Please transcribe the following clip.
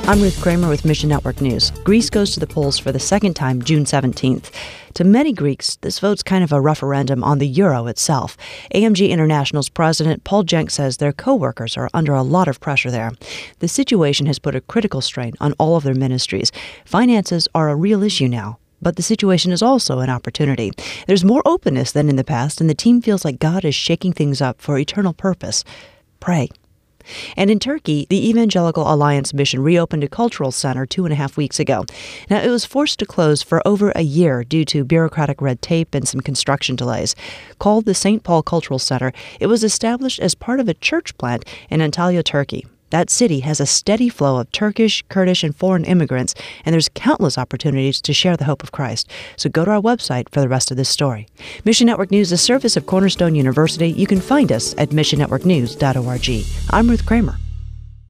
I'm Ruth Kramer with Mission Network News. Greece goes to the polls for the second time June 17th. To many Greeks, this vote's kind of a referendum on the euro itself. AMG International's president Paul Jenk says their co-workers are under a lot of pressure there. The situation has put a critical strain on all of their ministries. Finances are a real issue now. But the situation is also an opportunity. There's more openness than in the past, and the team feels like God is shaking things up for eternal purpose. Pray. And in Turkey, the Evangelical Alliance Mission reopened a cultural center 2.5 weeks ago. Now, it was forced to close for over a year due to bureaucratic red tape and some construction delays. Called the St. Paul Cultural Center, it was established as part of a church plant in Antalya, Turkey. That city has a steady flow of Turkish, Kurdish, and foreign immigrants, and there's countless opportunities to share the hope of Christ. So go to our website for the rest of this story. Mission Network News is a service of Cornerstone University. You can find us at missionnetworknews.org. I'm Ruth Kramer.